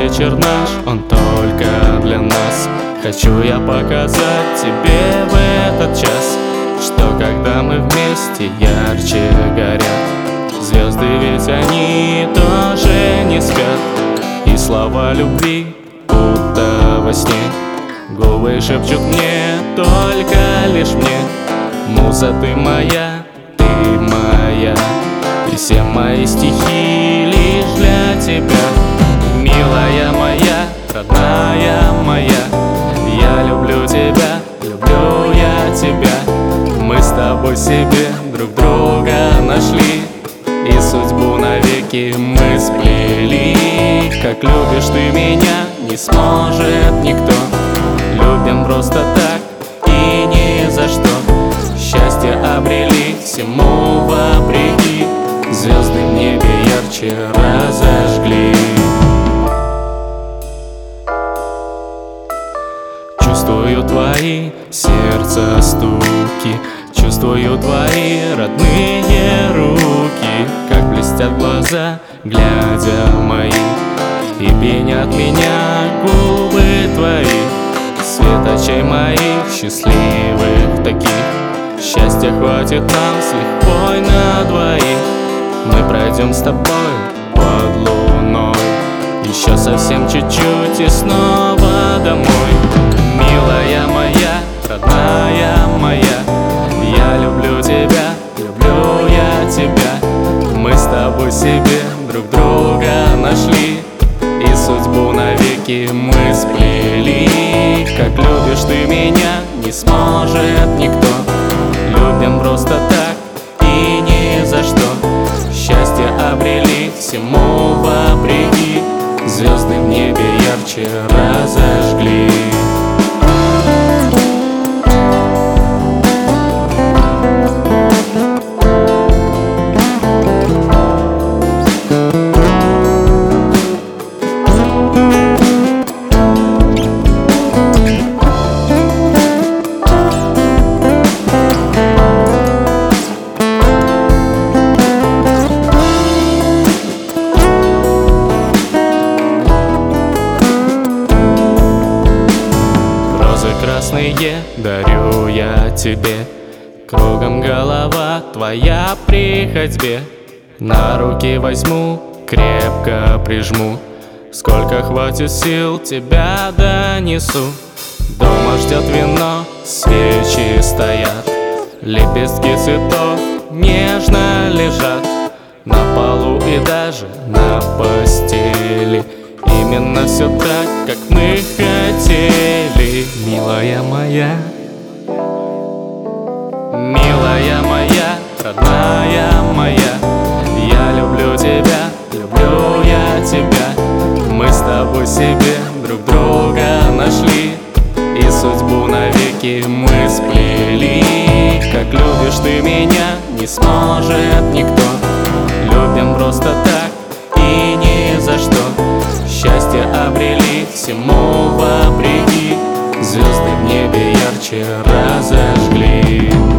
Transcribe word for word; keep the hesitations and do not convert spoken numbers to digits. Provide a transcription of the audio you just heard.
вечер наш, он только для нас. Хочу я показать тебе в этот час, что когда мы вместе, ярче горят звезды, ведь они тоже не спят. И слова любви будто во сне губы шепчут мне, только лишь мне: муза, ты моя, ты моя, и все мои стихи лишь для тебя. Милая моя, родная моя, я люблю тебя, люблю я тебя. Мы с тобой себе друг друга нашли, и судьбу навеки мы сплели. Как любишь ты меня, не сможет никто. Любим просто так и ни за что. Счастье обрели всему вопреки, звезды в небе ярче разожгли. Чувствую твои сердца стуки, чувствую твои родные руки, как блестят глаза, глядя мои, и пенят меня губы твои. Свет очей моих счастливых таких, счастья хватит нам с лихвой на двоих. Мы пройдем с тобой под луной, еще совсем чуть-чуть и снова домой. Милая моя, родная моя, я люблю тебя, люблю я тебя. Мы с тобой себе друг друга нашли, и судьбу навеки мы сплели. Как любишь ты меня, не сможет никто. Любим просто так и ни за что. Счастье обрели всему вопреки, звезды в небе ярче разожгли. Красные дарю я тебе, кругом голова твоя при ходьбе. На руки возьму, крепко прижму, сколько хватит сил, тебя донесу. Дома ждет вино, свечи стоят, лепестки цветов нежно лежат на полу и даже на постели. Именно все так, как мы хотели. Милая моя, милая моя, родная моя, я люблю тебя, люблю я тебя. Мы с тобой себе друг друга нашли, и судьбу навеки мы сплели. Как любишь ты меня, не сможет никто. Любим просто так и ни за что. Счастье обрели всему вопреки, звезды в небе ярче разожгли.